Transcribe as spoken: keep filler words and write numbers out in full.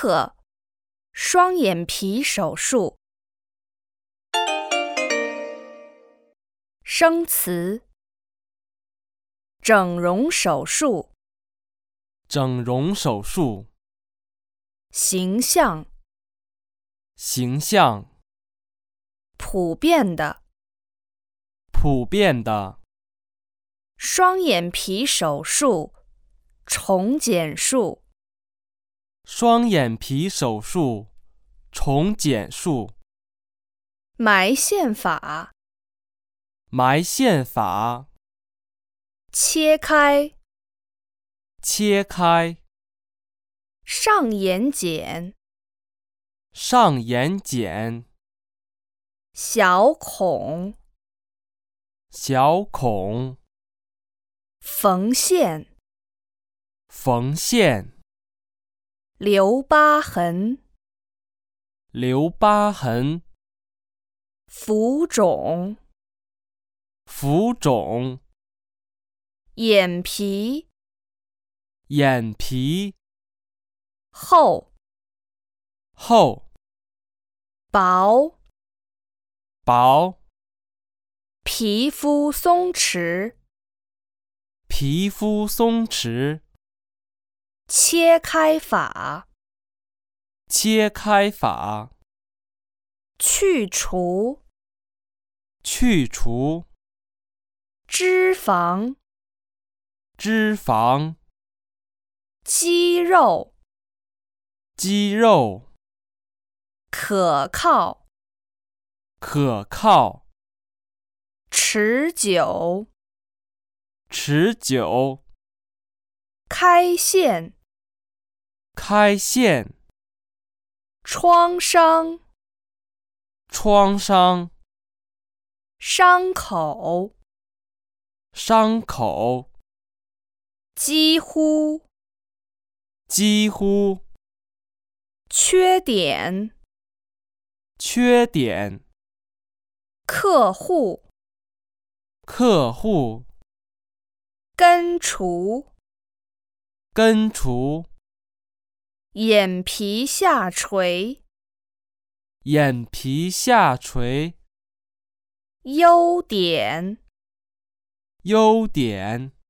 课，双眼皮手术。生词：整容手术、 整容手术、 形象、 形象、 普遍的、 普遍的、 双眼皮手术、重睑术、 双眼皮手术、重睑术、 埋线法、 埋线法、 切开、 切开、 上眼睑、 上眼睑、 小孔、 小孔、 缝线、 缝线、 留疤痕、 留疤痕、 浮肿、 浮肿、 眼皮、 眼皮、 厚、 厚、 薄、 薄、 皮肤松弛、 皮肤松弛、 切开法、 切开法、 去除、 去除、 脂肪、 脂肪、 肌肉、 肌肉、 可靠、 可靠、 持久、 持久、 开线、 开线、 创伤、 创伤、 伤口、 伤口、 几乎、 几乎、 缺点、 缺点、 客户、 客户、 根除、 根除、 眼皮下垂、 眼皮下垂、 优点、 优点。